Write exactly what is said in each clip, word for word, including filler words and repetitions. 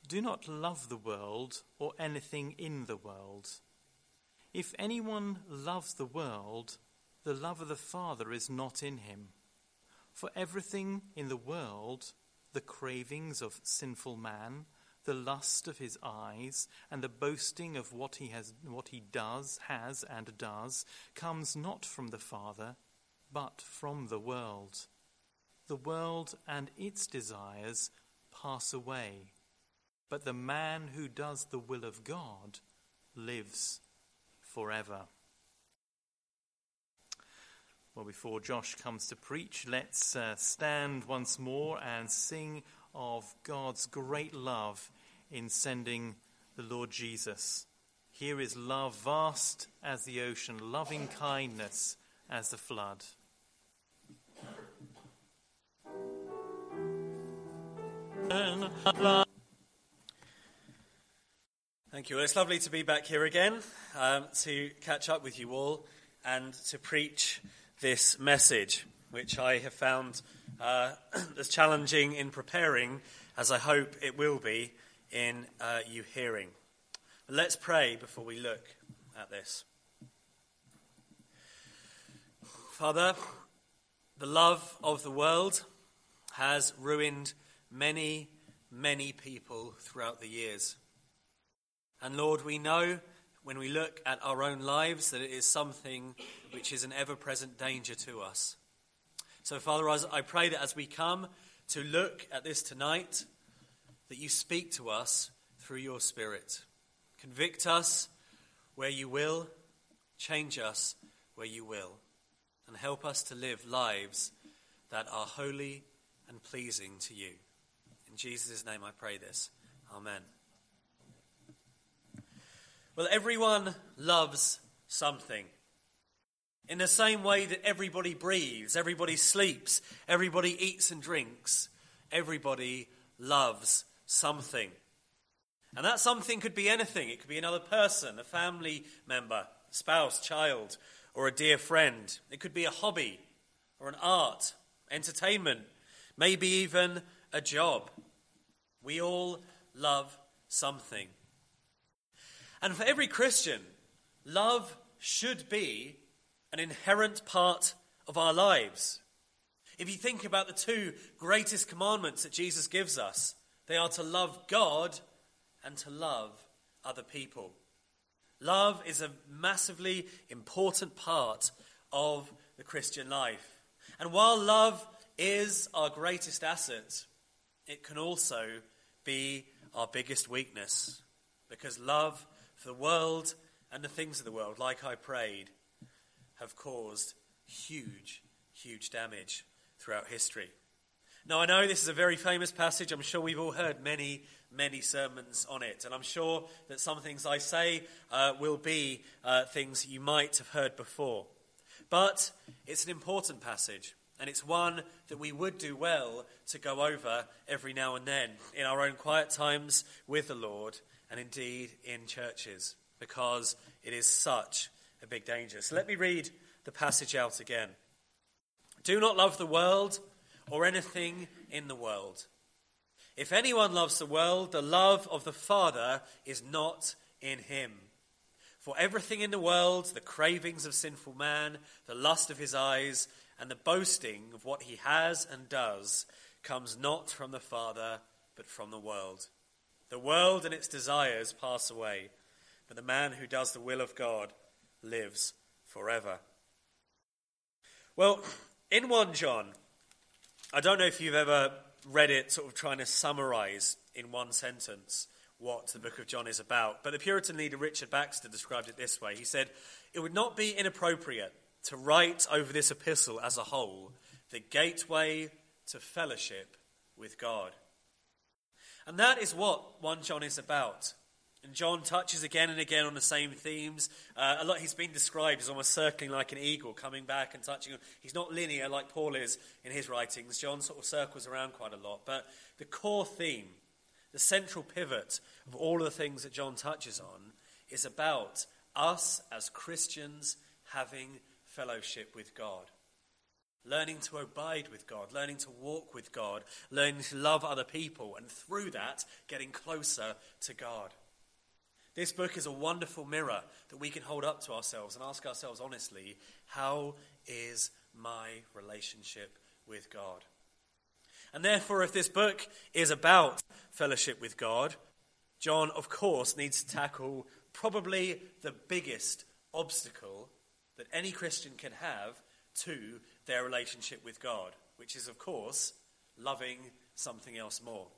Do not love the world or anything in the world. If anyone loves the world, the love of the Father is not in him. For everything in the world, the cravings of sinful man, the lust of his eyes, and the boasting of what he has, what he does, has, and does, comes not from the Father, but from the world. The world and its desires pass away, but the man who does the will of God lives forever. Well, before Josh comes to preach, let's uh, stand once more and sing of God's great love in sending the Lord Jesus. Here is love vast as the ocean, loving kindness as the flood. Thank you. Well, it's lovely to be back here again, um, to catch up with you all and to preach this message, which I have found uh, as challenging in preparing as I hope it will be in uh, you hearing. But let's pray before we look at this. Father, the love of the world has ruined many, many people throughout the years. And Lord, we know when we look at our own lives that it is something which is an ever-present danger to us. So, Father, as I pray that as we come to look at this tonight, that you speak to us through your Spirit. Convict us where you will, change us where you will, and help us to live lives that are holy and pleasing to you. In Jesus' name I pray this. Amen. Well, everyone loves something. In the same way that everybody breathes, everybody sleeps, everybody eats and drinks, everybody loves something. And that something could be anything. It could be another person, a family member, spouse, child, or a dear friend. It could be a hobby or an art, entertainment, maybe even a job. We all love something. And for every Christian, love should be an inherent part of our lives. If you think about the two greatest commandments that Jesus gives us, they are to love God and to love other people. Love is a massively important part of the Christian life. And while love is our greatest asset, it can also be our biggest weakness, because love for the world and the things of the world, like I prayed, have caused huge, huge damage throughout history. Now, I know this is a very famous passage. I'm sure we've all heard many, many sermons on it. And I'm sure that some things I say uh, will be uh, things you might have heard before. But it's an important passage. And it's one that we would do well to go over every now and then in our own quiet times with the Lord, and indeed in churches, because it is such a big danger. So let me read the passage out again. Do not love the world or anything in the world. If anyone loves the world, the love of the Father is not in him. For everything in the world, the cravings of sinful man, the lust of his eyes, and the boasting of what he has and does, comes not from the Father, but from the world. The world and its desires pass away, but the man who does the will of God lives forever. Well, in First John, I don't know if you've ever read it sort of trying to summarize in one sentence what the book of John is about, but the Puritan leader Richard Baxter described it this way. He said, "It would not be inappropriate to write over this epistle as a whole the gateway to fellowship with God." And that is what First John is about. And John touches again and again on the same themes. Uh, a lot he's been described as almost circling like an eagle, coming back and touching on. He's not linear like Paul is in his writings. John sort of circles around quite a lot. But the core theme, the central pivot of all of the things that John touches on, is about us as Christians having fellowship with God. learning to abide with God, learning to walk with God, learning to love other people, and through that, getting closer to God. This book is a wonderful mirror that we can hold up to ourselves and ask ourselves honestly, how is my relationship with God? And therefore, if this book is about fellowship with God, John, of course, needs to tackle probably the biggest obstacle that any Christian can have to their relationship with God, which is, of course, loving something else more.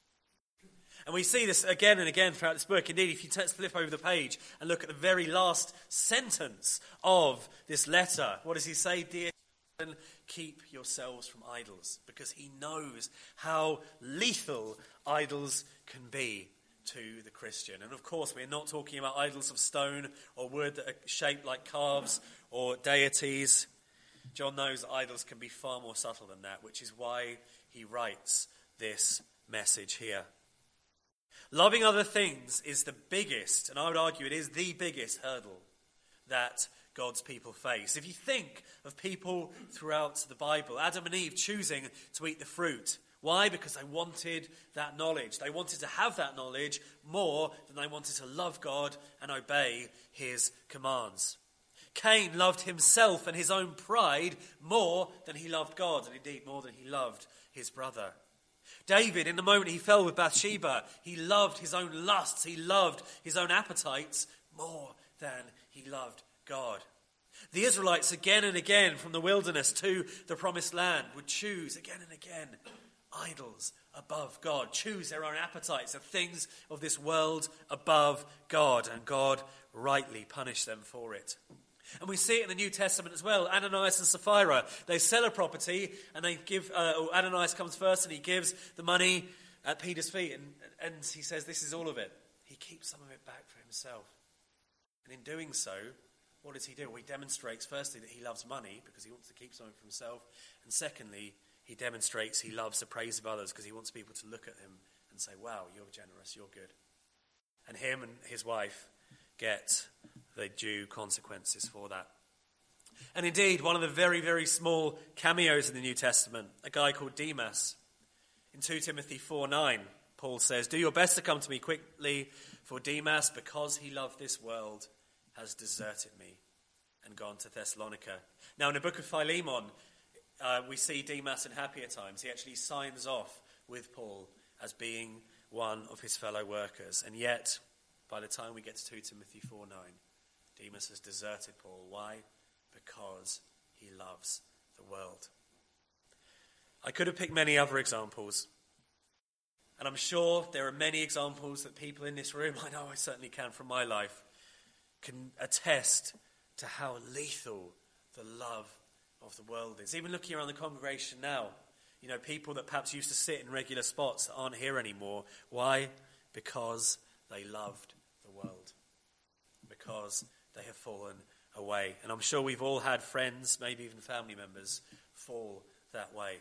And we see this again and again throughout this book. Indeed, if you t- flip over the page and look at the very last sentence of this letter, what does he say? Dear children, keep yourselves from idols, because he knows how lethal idols can be to the Christian. And of course, we're not talking about idols of stone or wood that are shaped like calves or deities. John knows that idols can be far more subtle than that, which is why he writes this message here. Loving other things is the biggest, and I would argue it is the biggest hurdle that God's people face. If you think of people throughout the Bible, Adam and Eve choosing to eat the fruit. Why? Because they wanted that knowledge. They wanted to have that knowledge more than they wanted to love God and obey his commands. Cain loved himself and his own pride more than he loved God, and indeed more than he loved his brother. David, in the moment he fell with Bathsheba, he loved his own lusts, he loved his own appetites more than he loved God. The Israelites, again and again, from the wilderness to the promised land, would choose again and again idols above God, choose their own appetites, the things of this world above God, and God rightly punished them for it. And we see it in the New Testament as well. Ananias and Sapphira, they sell a property and they give, uh, or Ananias comes first and he gives the money at Peter's feet, and, and he says this is all of it. He keeps some of it back for himself. And in doing so, what does he do? Well, he demonstrates firstly that he loves money because he wants to keep something for himself. And secondly, he demonstrates he loves the praise of others because he wants people to look at him and say, wow, you're generous, you're good. And him and his wife get the due consequences for that. And indeed, one of the very, very small cameos in the New Testament, a guy called Demas. In two Timothy four nine, Paul says, do your best to come to me quickly, for Demas, because he loved this world, has deserted me and gone to Thessalonica. Now, in the book of Philemon, uh, we see Demas in happier times. He actually signs off with Paul as being one of his fellow workers. And yet, by the time we get to two Timothy four nine, Demas has deserted Paul. Why? Because he loves the world. I could have picked many other examples. And I'm sure there are many examples that people in this room, I know I certainly can from my life, can attest to how lethal the love of the world is. Even looking around the congregation now, you know, people that perhaps used to sit in regular spots that aren't here anymore. Why? Because they loved the world. Because they have fallen away. And I'm sure we've all had friends, maybe even family members, fall that way.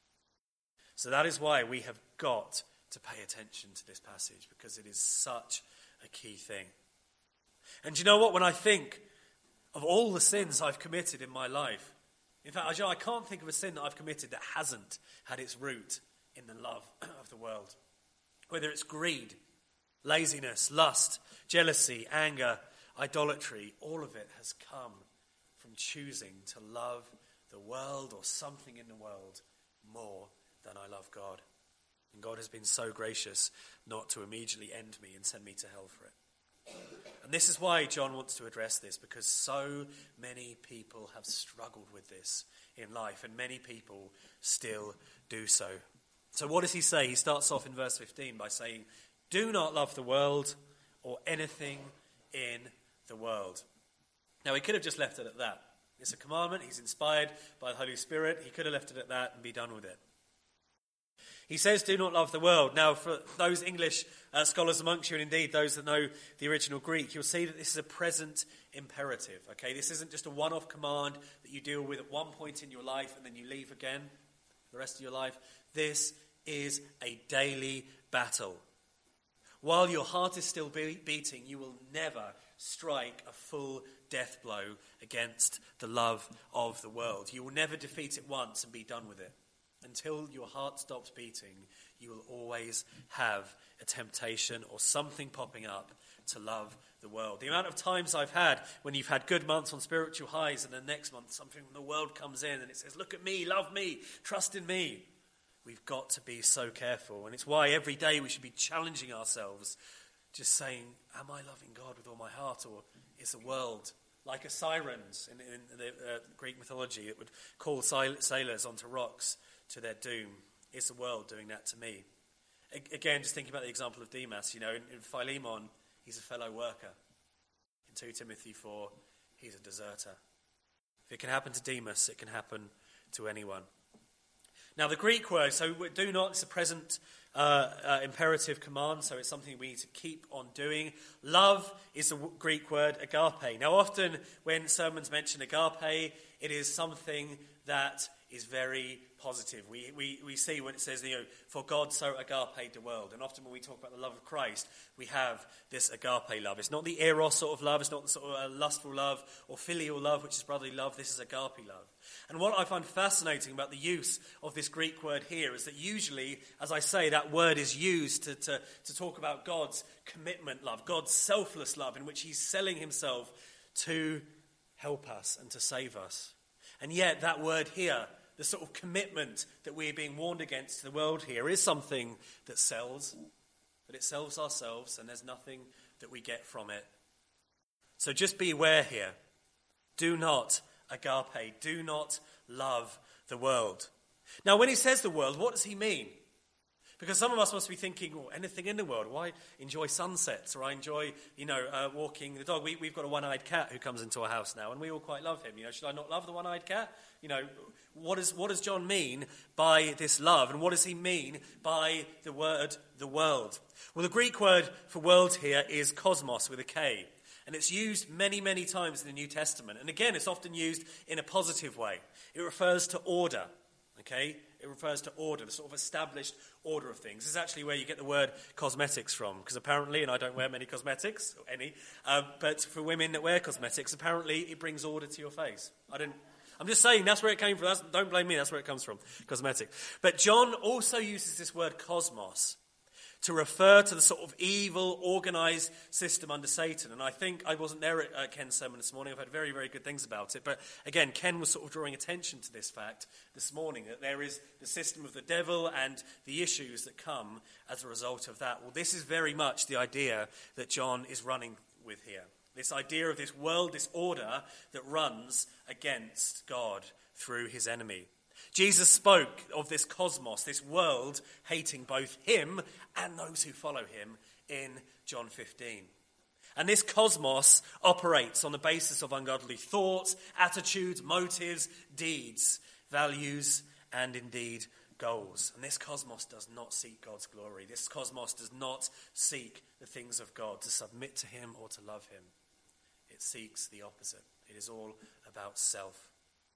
So that is why we have got to pay attention to this passage, because it is such a key thing. And do you know what? When I think of all the sins I've committed in my life, in fact, I can't think of a sin that I've committed that hasn't had its root in the love of the world. Whether it's greed, laziness, lust, jealousy, anger, idolatry, all of it has come from choosing to love the world or something in the world more than I love God. And God has been so gracious not to immediately end me and send me to hell for it. And this is why John wants to address this, because so many people have struggled with this in life, and many people still do so. So what does he say? He starts off in verse fifteen by saying, do not love the world or anything in the world. Now, he could have just left it at that. It's a commandment. He's inspired by the Holy Spirit. He could have left it at that and be done with it. He says, do not love the world. Now, for those English uh, scholars amongst you, and indeed those that know the original Greek, you'll see that this is a present imperative. Okay, this isn't just a one-off command that you deal with at one point in your life and then you leave again the rest of your life. This is a daily battle. While your heart is still be- beating, you will never strike a full death blow against the love of the world. You will never defeat it once and be done with it. Until your heart stops beating, you will always have a temptation or something popping up to love the world. The amount of times I've had when you've had good months on spiritual highs and the next month something from the world comes in and it says, look at me, love me, trust in me. We've got to be so careful. And it's why every day we should be challenging ourselves, just saying, am I loving God with all my heart, or is the world like a sirens in, in the uh, Greek mythology that would call sailors onto rocks to their doom? Is the world doing that to me? A- again, just thinking about the example of Demas, you know, in, in Philemon, he's a fellow worker. In Second Timothy four, he's a deserter. If it can happen to Demas, it can happen to anyone. Now, the Greek word, so do not, it's a present uh, uh, imperative command, so it's something we need to keep on doing. Love is the w- Greek word agape. Now, often when sermons mention agape, it is something that is very positive. We, we we see when it says, you know, for God so agaped the world. And often when we talk about the love of Christ, we have this agape love. It's not the eros sort of love. It's not the sort of uh, lustful love or filial love, which is brotherly love. This is agape love. And what I find fascinating about the use of this Greek word here is that usually, as I say, that word is used to, to, to talk about God's commitment love, God's selfless love, in which he's selling himself to help us and to save us. And yet that word here, the sort of commitment that we're being warned against to the world here, is something that sells, but it sells ourselves, and there's nothing that we get from it. So just be aware here. Do not agape, do not love the world. Now, when he says the world, what does he mean? Because some of us must be thinking, well, anything in the world. Why enjoy sunsets, or I enjoy, you know, uh, walking the dog. We, we've got a one-eyed cat who comes into our house now, and we all quite love him. You know, should I not love the one-eyed cat? You know, what does what does John mean by this love, and what does he mean by the word the world? Well, the Greek word for world here is cosmos with a K, and it's used many, many times in the New Testament. And again, it's often used in a positive way. It refers to order. Okay, it refers to order, the sort of established order of things. This is actually where you get the word cosmetics from, because apparently, and I don't wear many cosmetics, or any, uh, but for women that wear cosmetics, apparently it brings order to your face. I don't, I'm just saying that's where it came from. That's, don't blame me, that's where it comes from, cosmetic. But John also uses this word cosmos to refer to the sort of evil, organised system under Satan. And I think I wasn't there at uh, Ken's sermon this morning. I've heard very, very good things about it. But again, Ken was sort of drawing attention to this fact this morning, that there is the system of the devil and the issues that come as a result of that. Well, this is very much the idea that John is running with here. This idea of this world, this order that runs against God through his enemy. Jesus spoke of this cosmos, this world, hating both him and those who follow him in John fifteen. And this cosmos operates on the basis of ungodly thoughts, attitudes, motives, deeds, values, and indeed goals. And this cosmos does not seek God's glory. This cosmos does not seek the things of God, to submit to him or to love him. It seeks the opposite. It is all about self.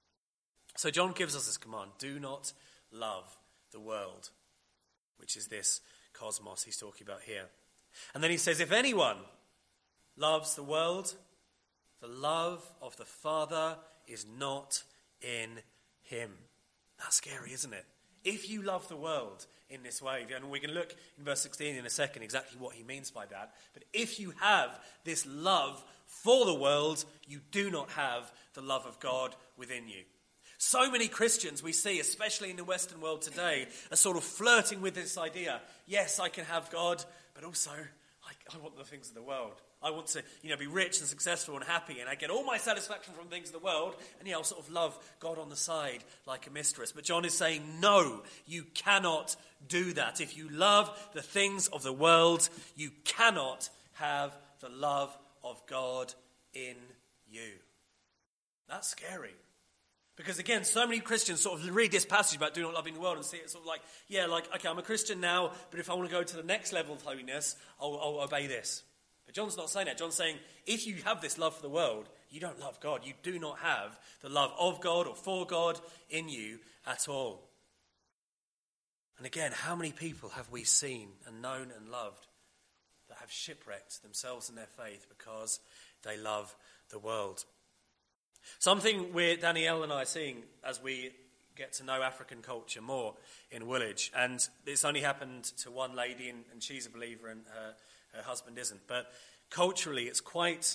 So John gives us this command: do not love the world, which is this cosmos he's talking about here. And then he says, if anyone loves the world, the love of the Father is not in him. That's scary, isn't it? If you love the world in this way, and we can look in verse sixteen in a second exactly what he means by that. But if you have this love for the world, you do not have the love of God within you. So many Christians we see, especially in the Western world today, are sort of flirting with this idea. Yes, I can have God, but also I, I want the things of the world. I want to, you know, be rich and successful and happy, and I get all my satisfaction from things of the world, and yeah, I'll sort of love God on the side like a mistress. But John is saying, no, you cannot do that. If you love the things of the world, you cannot have the love of God in you. That's scary. Because again, so many Christians sort of read this passage about do not loving the world and see it sort of like, yeah, like, okay, I'm a Christian now, but if I want to go to the next level of holiness, I'll, I'll obey this. But John's not saying that. John's saying, if you have this love for the world, you don't love God. You do not have the love of God or for God in you at all. And again, how many people have we seen and known and loved that have shipwrecked themselves and their faith because they love the world. Something we're, Danielle and I are seeing as we get to know African culture more in Woolwich, and it's only happened to one lady, and, and she's a believer and her, her husband isn't, but culturally it's quite,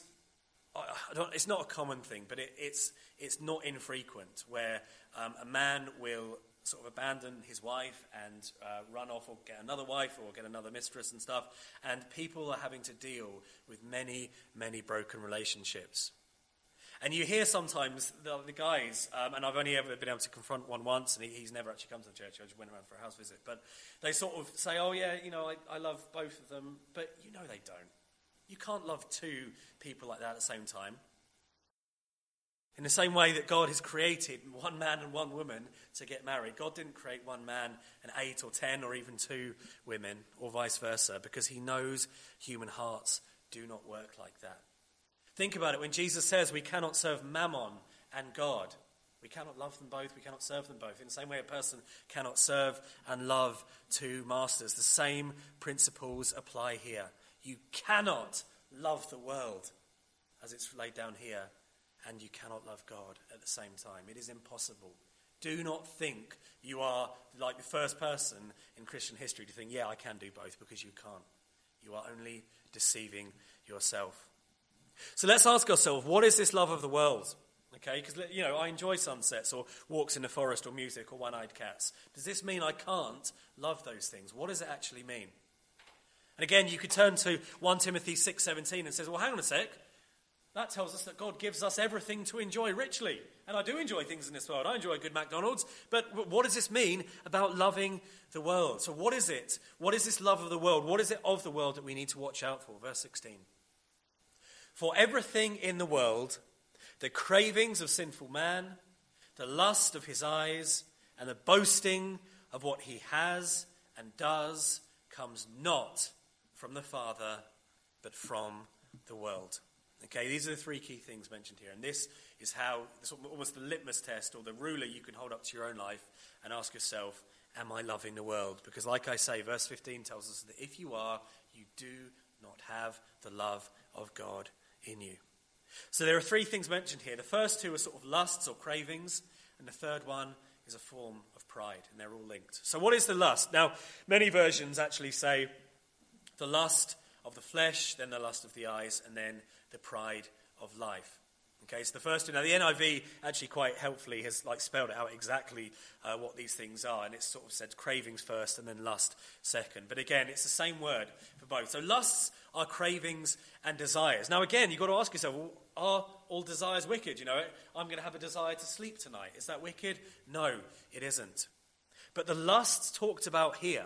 I don't, it's not a common thing, but it, it's it's not infrequent where um, a man will sort of abandon his wife and uh, run off or get another wife or get another mistress and stuff, and people are having to deal with many, many broken relationships. And you hear sometimes the, the guys, um, and I've only ever been able to confront one once, and he, he's never actually come to the church. I just went around for a house visit. But they sort of say, oh, yeah, you know, I, I love both of them. But you know they don't. You can't love two people like that at the same time. In the same way that God has created one man and one woman to get married, God didn't create one man and eight or ten or even two women, or vice versa, because he knows human hearts do not work like that. Think about it. When Jesus says we cannot serve Mammon and God, we cannot love them both, we cannot serve them both. In the same way a person cannot serve and love two masters. The same principles apply here. You cannot love the world as it's laid down here, and you cannot love God at the same time. It is impossible. Do not think you are like the first person in Christian history to think, yeah, I can do both, because you can't. You are only deceiving yourself. So let's ask ourselves, what is this love of the world? Okay, because, you know, I enjoy sunsets or walks in the forest or music or one-eyed cats. Does this mean I can't love those things? What does it actually mean? And again, you could turn to First Timothy six seventeen and says, well, hang on a sec. That tells us that God gives us everything to enjoy richly. And I do enjoy things in this world. I enjoy a good McDonald's. But what does this mean about loving the world? So what is it? What is this love of the world? What is it of the world that we need to watch out for? Verse sixteen. For everything in the world, the cravings of sinful man, the lust of his eyes, and the boasting of what he has and does comes not from the Father, but from the world. Okay, these are the three key things mentioned here. And this is how, it's almost the litmus test or the ruler you can hold up to your own life and ask yourself, am I loving the world? Because like I say, verse fifteen tells us that if you are, you do not have the love of God in you. So there are three things mentioned here. The first two are sort of lusts or cravings, and the third one is a form of pride, and they're all linked. So what is the lust? Now, many versions actually say the lust of the flesh, then the lust of the eyes, and then the pride of life. Okay, so the first two. Now, the N I V actually quite helpfully has like spelled out exactly uh, what these things are, and it's sort of said cravings first and then lust second. But again, it's the same word for both. So lusts are cravings and desires. Now, again, you've got to ask yourself, well, are all desires wicked? You know, I'm going to have a desire to sleep tonight. Is that wicked? No, it isn't. But the lusts talked about here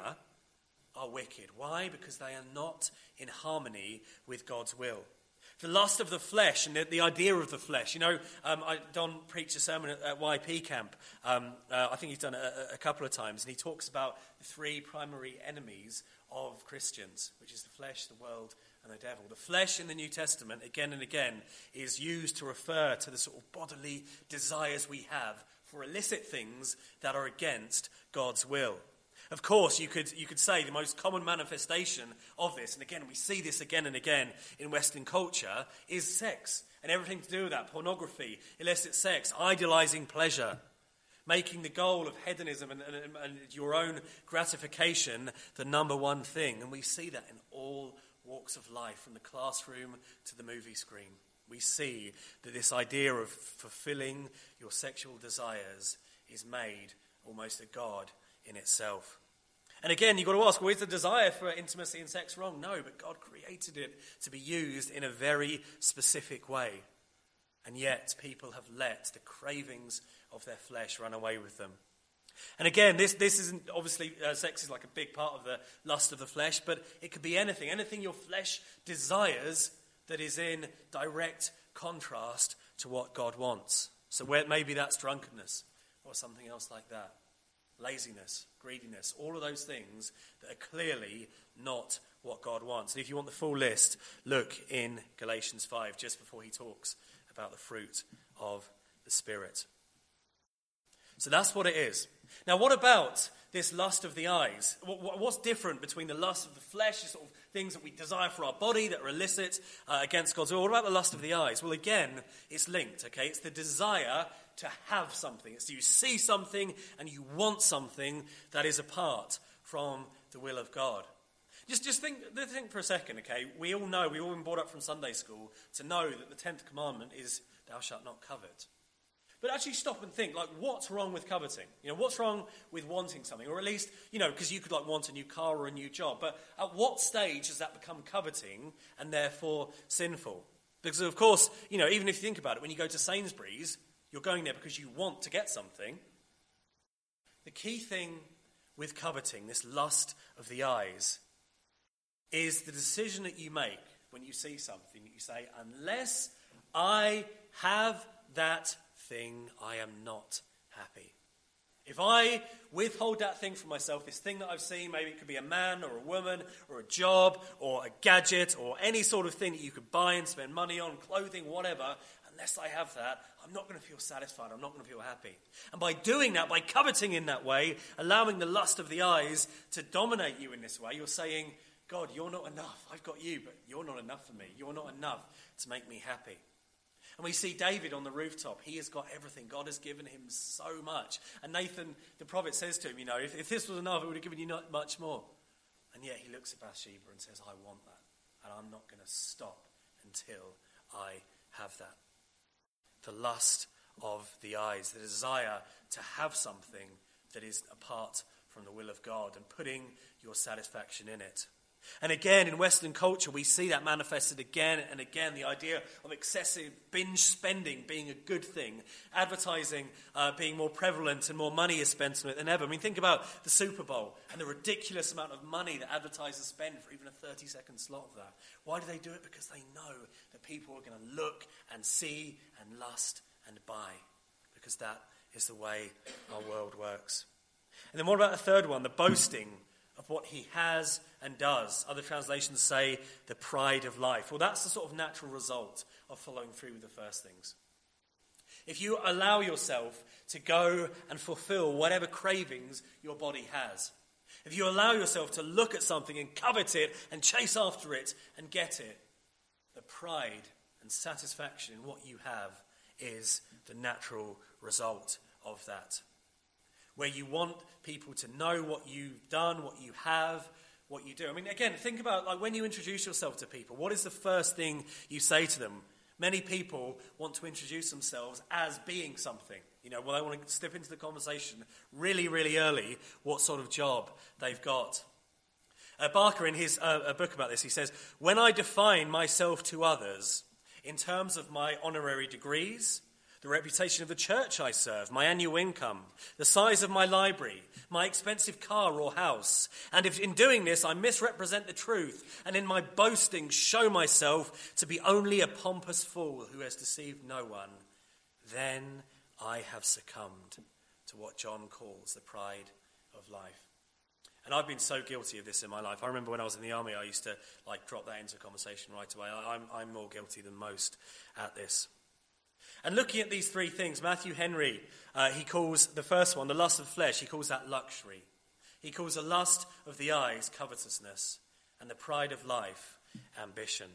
are wicked. Why? Because they are not in harmony with God's will. The lust of the flesh and the, the idea of the flesh. You know, um, I, Don preached a sermon at, at Y P camp. Um, uh, I think he's done it a, a couple of times. And he talks about the three primary enemies of Christians, which is the flesh, the world, and the devil. The flesh in the New Testament, again and again, is used to refer to the sort of bodily desires we have for illicit things that are against God's will. Of course, you could you could say the most common manifestation of this, and again, we see this again and again in Western culture, is sex. And everything to do with that, pornography, illicit sex, idealizing pleasure, making the goal of hedonism and, and, and your own gratification the number one thing. And we see that in all walks of life, from the classroom to the movie screen. We see that this idea of fulfilling your sexual desires is made almost a god in itself. And again, you've got to ask, well, is the desire for intimacy and sex wrong? No, but God created it to be used in a very specific way. And yet, people have let the cravings of their flesh run away with them. And again, this, this isn't, obviously, uh, sex is like a big part of the lust of the flesh, but it could be anything. Anything your flesh desires that is in direct contrast to what God wants. So where, maybe that's drunkenness or something else like that. Laziness, greediness, all of those things that are clearly not what God wants. And if you want the full list, look in Galatians five, just before he talks about the fruit of the Spirit. So that's what it is. Now, what about this lust of the eyes? What's different between the lust of the flesh, sort of things that we desire for our body that are illicit uh, against God's will. What about the lust of the eyes? Well, again, it's linked, okay? It's the desire to have something. It's you see something and you want something that is apart from the will of God. Just just think, think for a second, okay? We all know, we've all been brought up from Sunday school to know that the tenth commandment is, thou shalt not covet. But actually stop and think, like, what's wrong with coveting? You know, what's wrong with wanting something? Or at least, you know, because you could, like, want a new car or a new job. But at what stage does that become coveting and therefore sinful? Because, of course, you know, even if you think about it, when you go to Sainsbury's, you're going there because you want to get something. The key thing with coveting, this lust of the eyes, is the decision that you make when you see something. You say, unless I have that thing, I am not happy. If I withhold that thing from myself, this thing that I've seen, maybe it could be a man or a woman or a job or a gadget or any sort of thing that you could buy and spend money on, clothing, whatever, unless I have that, I'm not going to feel satisfied. I'm not going to feel happy. And by doing that, by coveting in that way, allowing the lust of the eyes to dominate you in this way, you're saying, God, you're not enough. I've got you, but you're not enough for me. You're not enough to make me happy. And we see David on the rooftop. He has got everything. God has given him so much. And Nathan, the prophet, says to him, you know, if, if this was enough, it would have given you not much more. And yet he looks at Bathsheba and says, I want that. And I'm not going to stop until I have that. The lust of the eyes, the desire to have something that is apart from the will of God and putting your satisfaction in it. And again, in Western culture, we see that manifested again and again, the idea of excessive binge spending being a good thing, advertising uh, being more prevalent and more money is spent on it than ever. I mean, think about the Super Bowl and the ridiculous amount of money that advertisers spend for even a thirty-second slot of that. Why do they do it? Because they know that people are going to look and see and lust and buy, because that is the way our world works. And then what about the third one, the boasting of what he has and does? Other translations say the pride of life. Well, that's the sort of natural result of following through with the first things. If you allow yourself to go and fulfill whatever cravings your body has, if you allow yourself to look at something and covet it and chase after it and get it, the pride and satisfaction in what you have is the natural result of that. Where you want people to know what you've done, what you have, what you do. I mean, again, think about like when you introduce yourself to people, what is the first thing you say to them? Many people want to introduce themselves as being something. You know, well, they want to step into the conversation really, really early, what sort of job they've got. Uh, Barker, in his uh, a book about this, he says, when I define myself to others in terms of my honorary degrees, the reputation of the church I serve, my annual income, the size of my library, my expensive car or house, and if in doing this I misrepresent the truth and in my boasting show myself to be only a pompous fool who has deceived no one, then I have succumbed to what John calls the pride of life. And I've been so guilty of this in my life. I remember when I was in the army, I used to like drop that into conversation right away. I, I'm, I'm more guilty than most at this. And looking at these three things, Matthew Henry, uh, he calls the first one, the lust of flesh, he calls that luxury. He calls the lust of the eyes covetousness, and the pride of life ambition.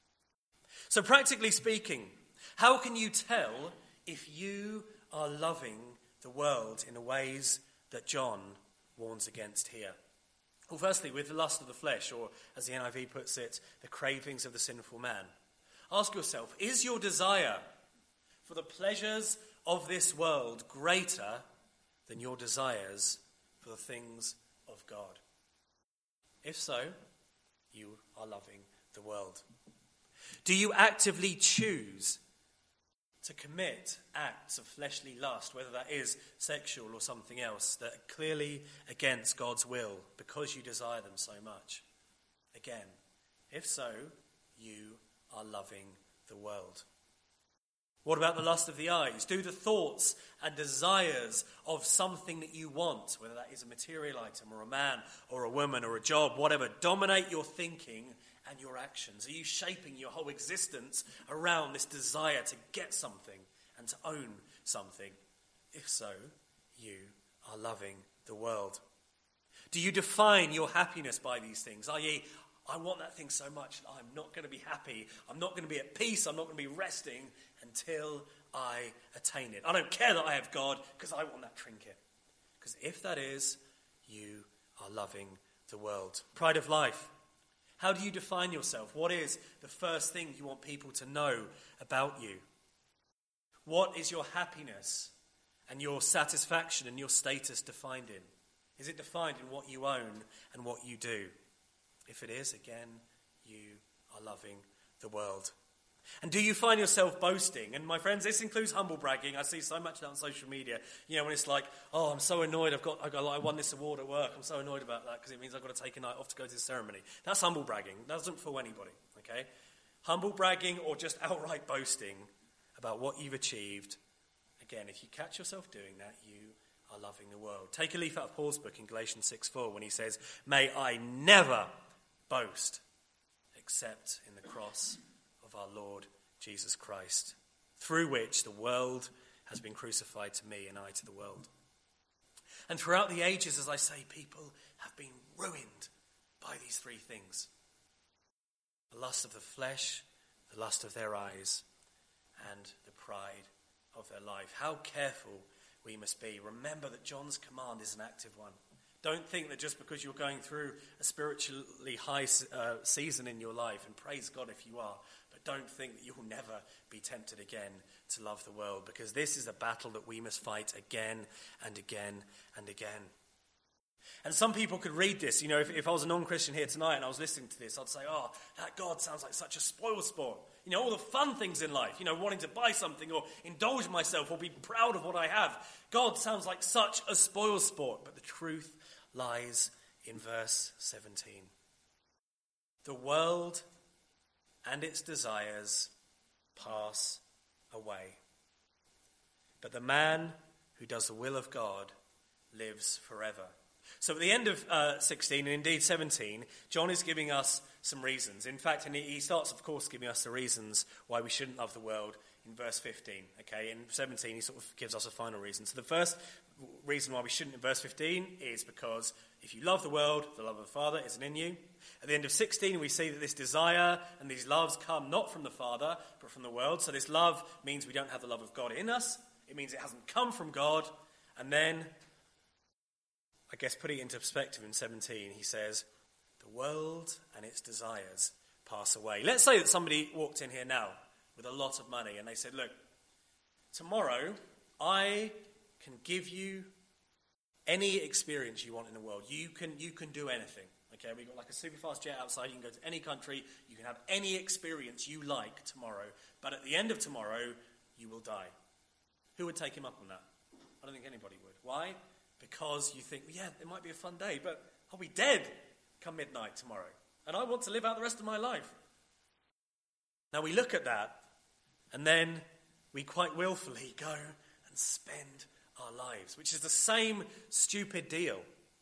So practically speaking, how can you tell if you are loving the world in the ways that John warns against here? Well, firstly, with the lust of the flesh, or as the N I V puts it, the cravings of the sinful man. Ask yourself, is your desire for the pleasures of this world greater than your desires for the things of God? If so, you are loving the world. Do you actively choose to commit acts of fleshly lust, whether that is sexual or something else, that are clearly against God's will because you desire them so much? Again, if so, you are loving the world. What about the lust of the eyes? Do the thoughts and desires of something that you want, whether that is a material item or a man or a woman or a job, whatever, dominate your thinking and your actions? Are you shaping your whole existence around this desire to get something and to own something? If so, you are loving the world. Do you define your happiness by these things? that is, I want that thing so much that I'm not going to be happy. I'm not going to be at peace. I'm not going to be resting until I attain it. I don't care that I have God because I want that trinket. Because if that is, you are loving the world. Pride of life. How do you define yourself? What is the first thing you want people to know about you? What is your happiness and your satisfaction and your status defined in? Is it defined in what you own and what you do? If it is, again, you are loving the world. And do you find yourself boasting? And my friends, this includes humble bragging. I see so much of that on social media. You know, when it's like, oh, I'm so annoyed. I've got, I got, I won this award at work. I'm so annoyed about that because it means I've got to take a night off to go to the ceremony. That's humble bragging. That doesn't fool anybody, okay? Humble bragging or just outright boasting about what you've achieved. Again, if you catch yourself doing that, you are loving the world. Take a leaf out of Paul's book in Galatians six four when he says, may I never boast except in the cross of our Lord Jesus Christ, through which the world has been crucified to me and I to the world. And throughout the ages, as I say, people have been ruined by these three things. The lust of the flesh, the lust of their eyes, and the pride of their life. How careful we must be. Remember that John's command is an active one. Don't think that just because you're going through a spiritually high uh, season in your life, and praise God if you are, but don't think that you'll never be tempted again to love the world, because this is a battle that we must fight again and again and again. And some people could read this, you know, if, if I was a non-Christian here tonight and I was listening to this, I'd say, oh, that God sounds like such a spoil sport. You know, all the fun things in life, you know, wanting to buy something or indulge myself or be proud of what I have. God sounds like such a spoil sport. But the truth lies in verse seventeen. The world and its desires pass away, but the man who does the will of God lives forever. So at the end of uh, sixteen, and indeed seventeen, John is giving us some reasons. In fact, and he starts, of course, giving us the reasons why we shouldn't love the world in verse fifteen. Okay, in seventeen, he sort of gives us a final reason. So the first reason why we shouldn't in verse fifteen is because if you love the world, the love of the Father isn't in you. At the end of sixteen, we see that this desire and these loves come not from the Father, but from the world. So this love means we don't have the love of God in us. It means it hasn't come from God. And then, I guess putting it into perspective in seventeen, he says, the world and its desires pass away. Let's say that somebody walked in here now with a lot of money and they said, look, tomorrow I can give you any experience you want in the world. You can you can do anything. Okay, we've got like a super fast jet outside. You can go to any country. You can have any experience you like tomorrow. But at the end of tomorrow, you will die. Who would take him up on that? I don't think anybody would. Why? Because you think, well, yeah, it might be a fun day, but I'll be dead come midnight tomorrow. And I want to live out the rest of my life. Now we look at that, and then we quite willfully go and spend our lives, which is the same stupid deal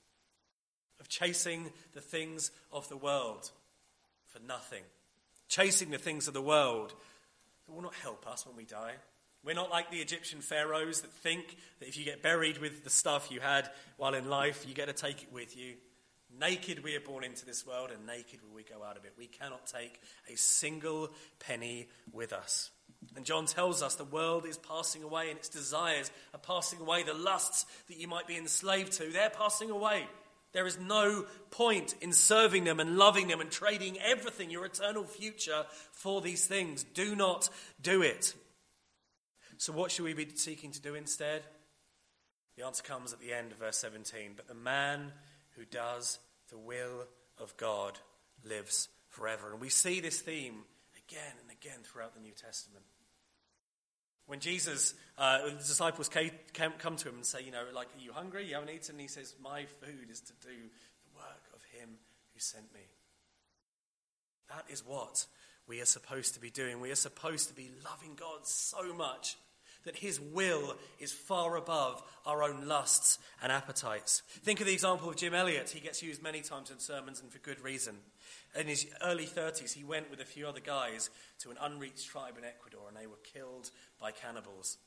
of chasing the things of the world for nothing. Chasing the things of the world that will not help us when we die. We're not like the Egyptian pharaohs that think that if you get buried with the stuff you had while in life, you get to take it with you. Naked we are born into this world, and naked will we go out of it. We cannot take a single penny with us. And John tells us the world is passing away and its desires are passing away. The lusts that you might be enslaved to, they're passing away. There is no point in serving them and loving them and trading everything, your eternal future, for these things. Do not do it. So what should we be seeking to do instead? The answer comes at the end of verse seventeen. But the man who does the will of God lives forever. And we see this theme again and again throughout the New Testament. When Jesus, uh, the disciples came, came, come to him and say, you know, like, are you hungry? You haven't eaten? And he says, my food is to do the work of him who sent me. That is what we are supposed to be doing. We are supposed to be loving God so much that his will is far above our own lusts and appetites. Think of the example of Jim Elliot. He gets used many times in sermons, and for good reason. In his early thirties, he went with a few other guys to an unreached tribe in Ecuador, and they were killed by cannibals.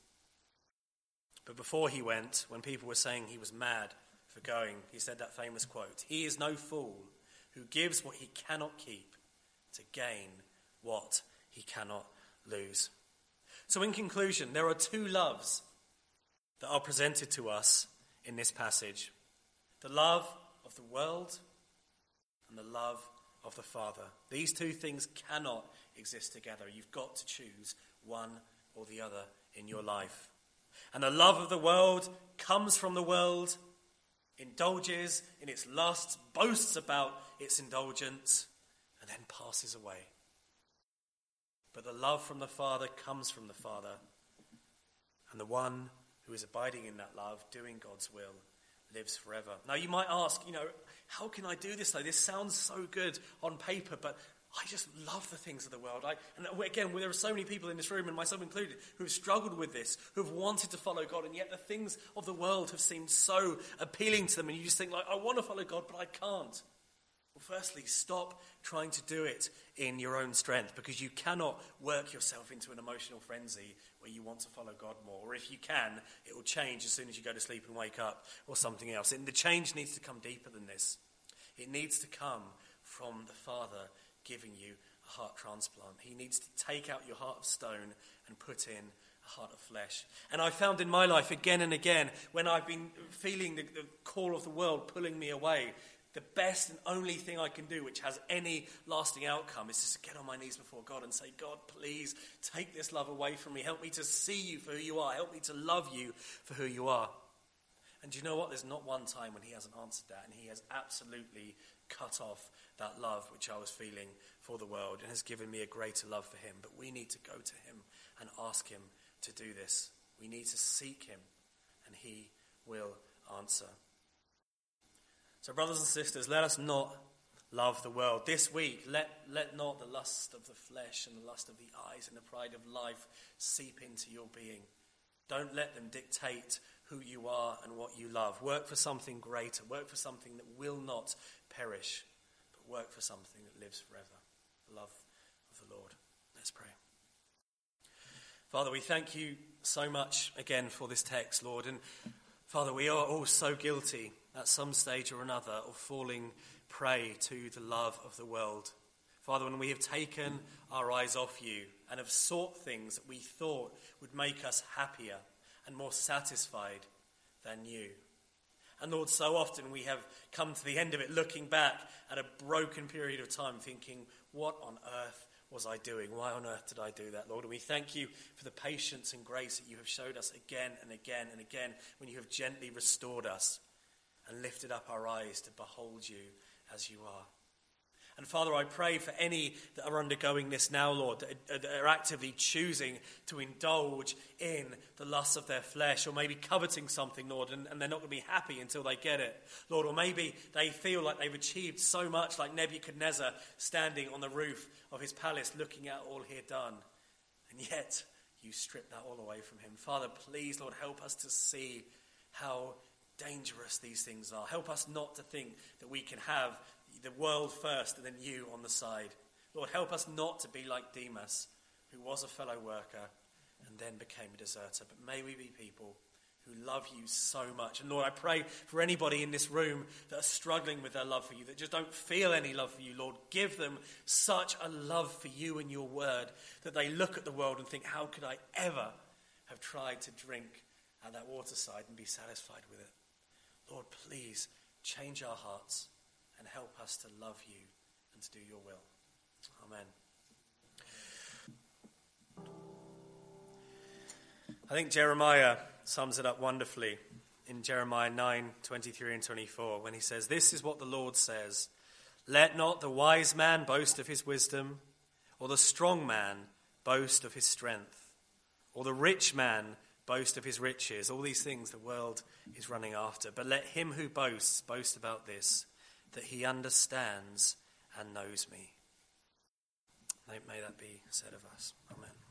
But before he went, when people were saying he was mad for going, he said that famous quote, "He is no fool who gives what he cannot keep to gain what he cannot lose. So in conclusion, there are two loves that are presented to us in this passage. The love of the world and the love of the Father. These two things cannot exist together. You've got to choose one or the other in your life. And the love of the world comes from the world, indulges in its lusts, boasts about its indulgence, and then passes away. But the love from the Father comes from the Father. And the one who is abiding in that love, doing God's will, lives forever. Now you might ask, you know, how can I do this though? This sounds so good on paper, but I just love the things of the world. I, and again, there are so many people in this room, and myself included, who have struggled with this, who have wanted to follow God, and yet the things of the world have seemed so appealing to them, and you just think, like, I want to follow God, but I can't. Well, firstly, stop trying to do it in your own strength, because you cannot work yourself into an emotional frenzy where you want to follow God more. Or if you can, it will change as soon as you go to sleep and wake up, or something else. And the change needs to come deeper than this. It needs to come from the Father giving you a heart transplant. He needs to take out your heart of stone and put in a heart of flesh. And I found in my life again and again, when I've been feeling the, the call of the world pulling me away, the best and only thing I can do, which has any lasting outcome, is just to get on my knees before God and say, God, please take this love away from me. Help me to see you for who you are. Help me to love you for who you are. And do you know what? There's not one time when he hasn't answered that, and he has absolutely cut off that love which I was feeling for the world and has given me a greater love for him. But we need to go to him and ask him to do this. We need to seek him, and he will answer. So brothers and sisters, let us not love the world. This week, let, let not the lust of the flesh and the lust of the eyes and the pride of life seep into your being. Don't let them dictate who you are and what you love. Work for something greater. Work for something that will not perish, but work for something that lives forever. The love of the Lord. Let's pray. Father, we thank you so much again for this text, Lord. And Father, we are all so guilty at some stage or another of falling prey to the love of the world. Father, when we have taken our eyes off you and have sought things that we thought would make us happier and more satisfied than you. And Lord, so often we have come to the end of it looking back at a broken period of time thinking, what on earth was I doing? Why on earth did I do that, Lord? And we thank you for the patience and grace that you have showed us again and again and again when you have gently restored us and lifted up our eyes to behold you as you are. And Father, I pray for any that are undergoing this now, Lord, that are actively choosing to indulge in the lusts of their flesh, or maybe coveting something, Lord, and, and they're not going to be happy until they get it, Lord. Or maybe they feel like they've achieved so much, like Nebuchadnezzar standing on the roof of his palace looking at all he had done, and yet you stripped that all away from him. Father, please, Lord, help us to see how dangerous these things are. Help us not to think that we can have the world first and then you on the side. Lord, help us not to be like Demas, who was a fellow worker and then became a deserter. But may we be people who love you so much. And Lord, I pray for anybody in this room that are struggling with their love for you, that just don't feel any love for you, Lord. Give them such a love for you and your word that they look at the world and think, how could I ever have tried to drink at that waterside and be satisfied with it? Lord, please change our hearts and help us to love you and to do your will. Amen. I think Jeremiah sums it up wonderfully in Jeremiah nine, twenty-three and twenty-four, when he says, "This is what the Lord says, let not the wise man boast of his wisdom, or the strong man boast of his strength, or the rich man boast of his riches." All these things the world is running after. But let him who boasts boast about this, that he understands and knows me. May that be said of us. Amen.